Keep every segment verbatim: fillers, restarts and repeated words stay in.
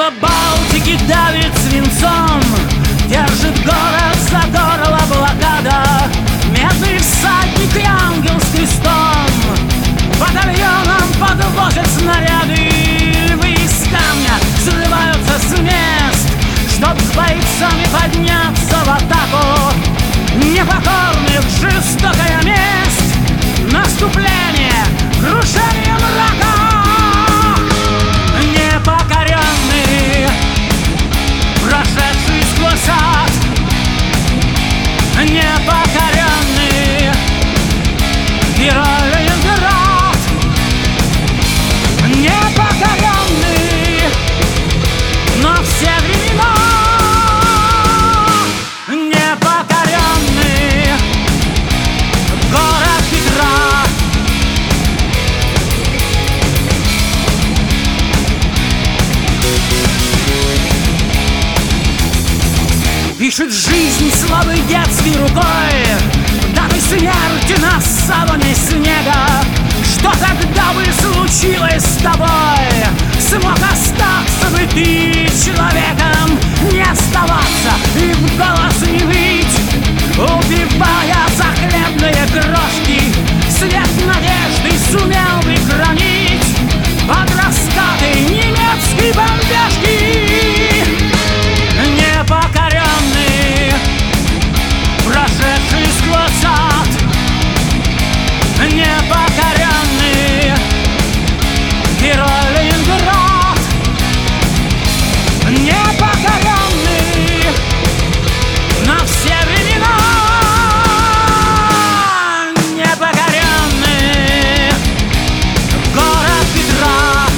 Небо Балтики давит свинцом, держит город за горло блокада. Медный всадник и ангел с крестом батальоном подвозят снаряды. Львы из камня взрываются с мест, чтоб с бойцами подняться в атаку. Непокорных жестокая месть, наступление, крушение мрака. Непокоренный, прошедший сквозь ад, непокоренный герой Ленинград. Непокоренный на все времена, непокоренный город Петра. Пишет жизнь слабой детской рукой даты смерти на саване снега. Что тогда бы случилось с тобой? Смог остаться бы ты человеком, не оставаться и в голос не выть, убивая за хлебные крошки. Свет надежды сумел бы хранить под раскаты немецкой бомбежки. Непокоренный, прошедший сквозь ад, непокоренный герой Ленинград. Непокоренный на все времена, непокоренный город Петра.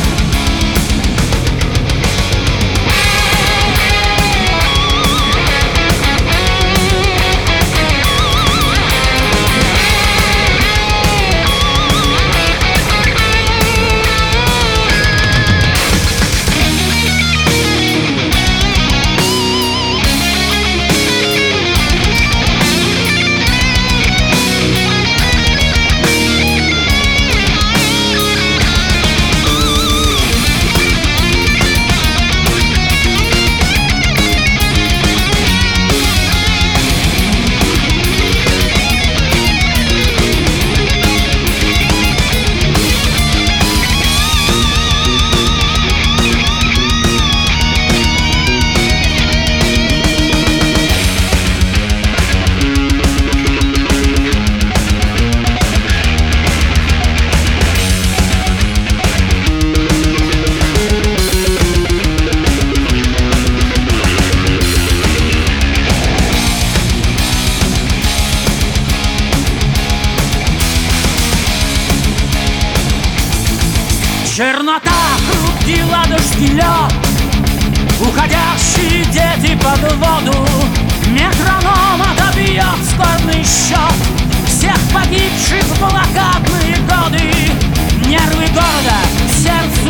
Чернота, хрупкий ладожский лед, уходящие дети под воду. Метроном отобьет скорбный счет всех погибших в блокадные годы. Нервы города, сердце